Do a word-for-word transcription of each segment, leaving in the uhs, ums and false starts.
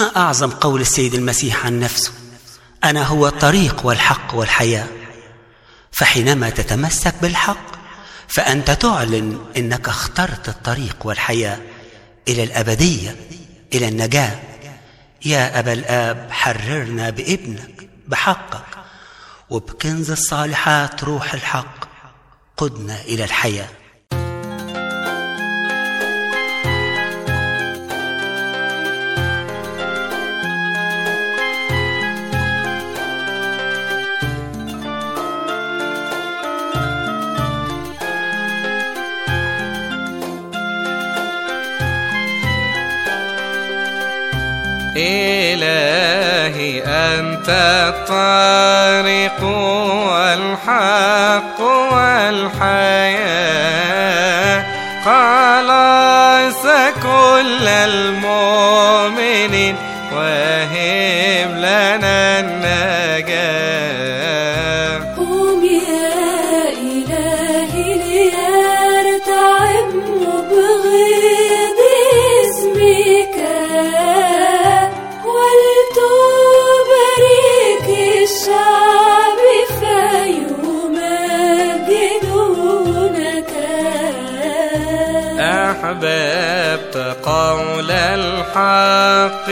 وما أعظم قول السيد المسيح عن نفسه: أنا هو الطريق والحق والحياة. فحينما تتمسك بالحق فأنت تعلن أنك اخترت الطريق والحياة إلى الأبدية، إلى النجاة. يا أبا الآب، حررنا بابنك بحقك، وبكنز الصالحات روح الحق قدنا إلى الحياة. إلهي أنت الطريق والحق والحياة، خلاص كل المؤمنين وهب لنا النجاة. قوم يا إلهي ليرتعم بغيظ اسمك، ولتبارك الشعب فيمجدونك. أحببت قول الحق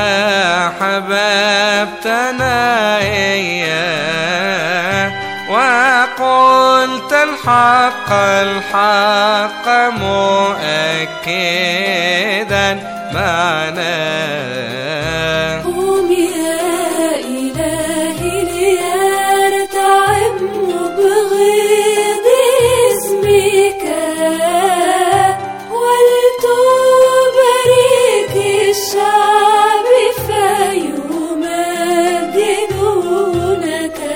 وأحببتنا إياه، وقلت الحق الحق مؤكدا معناه. قوم يا إلهي ليرتعم بغيظ اسمك، ولتبارك الشعب فيمجدونك.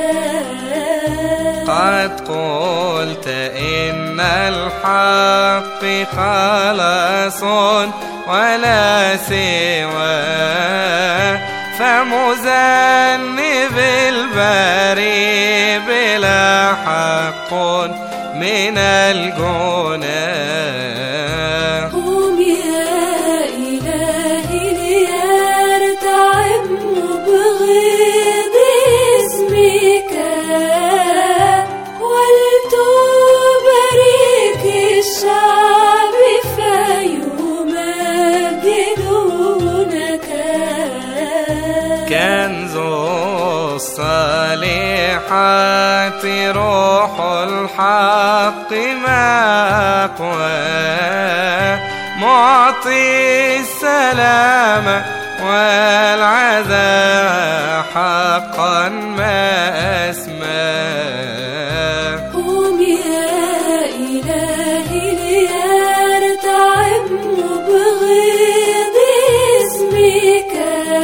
قد قلت إن الحق خلاص ولا سوى، فمذنب البريء بلا حق من الجناه. قوم يا إلهي ليرتعم بغيظ اسمك، ولتبارك الشعب فيمجدونك. كنز الصالحات روح الحق مأقواه، معطي السلام والعزاء حقا ما أسماه. قوم يا إلهي ليرتعم بغيظ اسمك،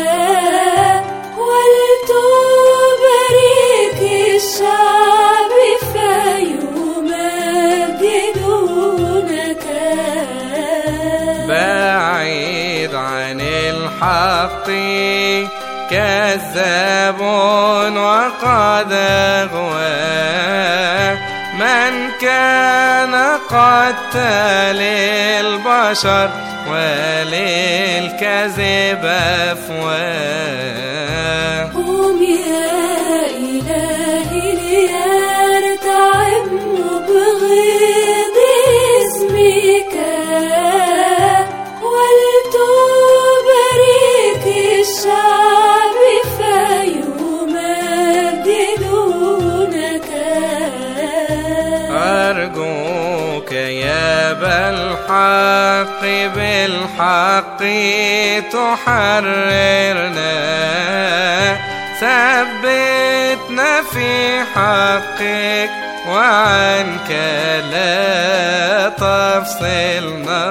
ولتبارك الشعب فيمجدونك. بعيد عن الحق كذاب وقد أغوى، من كان قتل البشر وللكذب أفواه. قوم يا إلهي ليرتعم بغيظ اسمك، ولتبارك الشعب فيمجدونك. أرجوك يا بالحق بالحق تحررنا، ثبتنا في حقك وعنك لا تفصلنا.